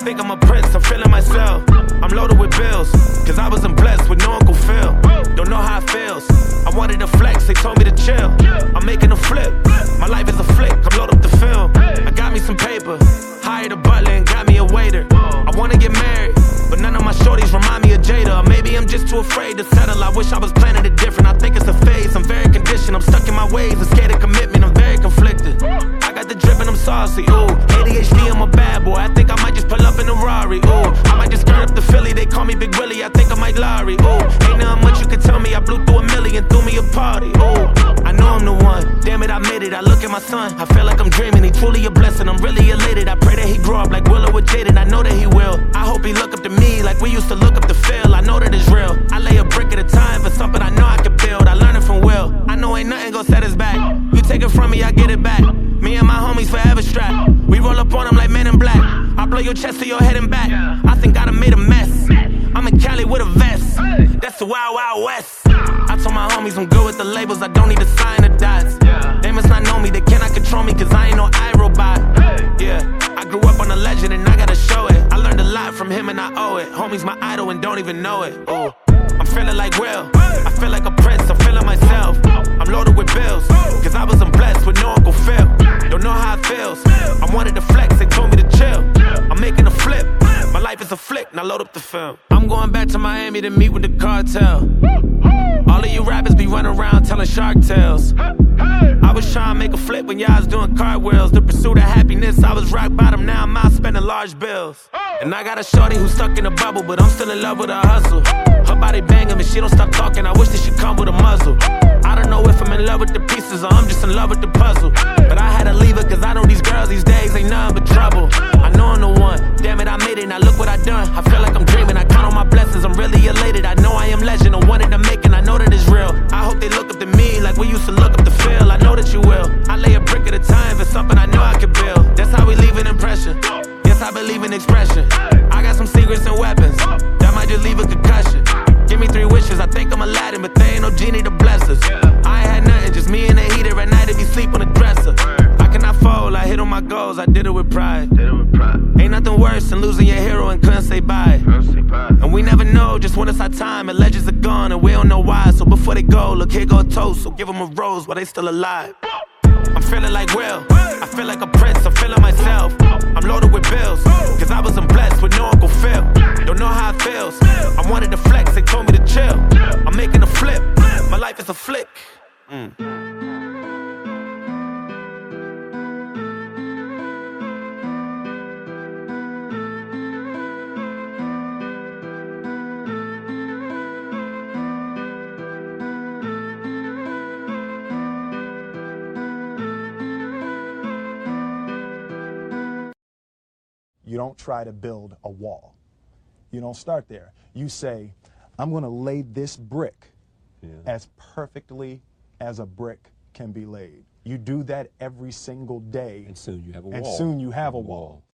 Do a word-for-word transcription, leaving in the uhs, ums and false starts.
think I'm a prince, I'm feeling myself. I'm loaded with bills, cause I wasn't blessed with no Uncle Phil. Don't know how it feels. I wanted to flex, they told me to chill. I'm making a flip, my life is a flick, I'm loaded up the film. I got me some paper, hired a butler and got me a waiter. I wanna get married, but none of my shorties remind me of Jada. Or maybe I'm just too afraid to settle, I wish I was planning it different. I think it's a phase, I'm very conditioned, I'm stuck in my ways, I'm scared of commitment, I'm very conflicted. I got the drip and I'm saucy, ooh. A D H D, I'm a bad boy, I think I might just pull up in a Rari, ooh. I might just skirt up the Philly, they call me Big Willie, I think I might Larry, ooh. Ain't nothing much you can tell me, I blew through a million, threw me a party, ooh. I know I'm the one, damn it, I made it, I look at my son, I feel like I'm dreaming, he truly a blessing, I'm really elated. I pray that he grow up like Willow with Jaden, I know that he will. I hope he look up to me like we used to look up to Phil, I know that it's real. I lay a brick at a time for something I know I can build, I learned it from Will. I know ain't nothing gon' set us back, you take it from me, I get it back. Me and my homies forever strapped, we roll up on them like Men in Black. I blow your chest to your head and back, I think I done made a mess. I'm in Cali with a vest, that's the Wild Wild West. I told my homies I'm good with the labels, I don't need to sign the dots. They must not know me, they cannot control me cause I ain't no iRobot. Yeah, I grew up on a legend and I gotta show it. I learned a lot from him and I owe it. Homie's my idol and don't even know it. Ooh. I'm feeling like Will, I feel like a prince, I'm feeling myself. I'm loaded with bills, cause I wasn't blessed with no Uncle Phil. Don't know how it feels, I wanted to flex, they told me to chill. I'm making a flip, my life is a flick, now load up the film. I'm going back to Miami to meet with the cartel. All of you rappers be running around telling shark tales. I was trying to make a flip when y'all was doing cartwheels. The pursuit of happiness, I was rock bottom, now I'm out spending large bills. And I got a shorty who's stuck in a bubble, but I'm still in love with her hustle. Her body banging, but she don't stop talking, I wish that she come with a muzzle. I don't know if I'm in love with the pieces or I'm just in love with the puzzle. But I had to leave her cause I know these girls these days ain't nothing but trouble. I know I'm the one, damn it I made it, now look what I done. I feel like I'm dreaming, I count on my blessings, I'm really elated. I know I am legend, I wanted to make it, I know that it's real. I hope they look up to me like we used to look up to Phil, I know that you will. I lay a brick at a time for something I know I can build. That's how we leave an impression, yes I believe in expression. I got some secrets and weapons, that might just leave a concussion. Give me three wishes, I think I'm Aladdin, but there ain't no genie to bless us. I ain't had nothing, just me and the heater at night if you sleep on the dresser. I cannot fold, I hit on my goals, I did it with pride. Ain't nothing worse than losing your hero and couldn't say bye. And we never know just when it's our time, and legends are gone and we don't know why. So before they go, look here go a toast, so give them a rose while they still alive. I'm feeling like Will, I feel like a prince, I'm feeling myself. I'm loaded with bills, cause I wasn't blessed with no Uncle Phil. Don't know how it feels, I wanted to flex, they told me to chill. I'm making a flip, my life is a flick. Mm. You don't try to build a wall. You don't start there. You say, I'm going to lay this brick yeah. as perfectly as a brick can be laid. You do that every single day. And soon you have a and wall. And soon you have a wall. wall.